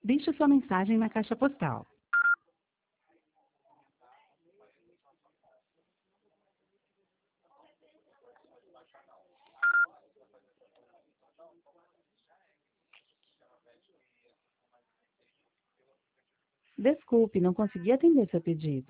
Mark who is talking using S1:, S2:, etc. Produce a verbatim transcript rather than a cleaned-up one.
S1: Deixe sua mensagem na caixa postal. Desculpe, não consegui atender seu pedido.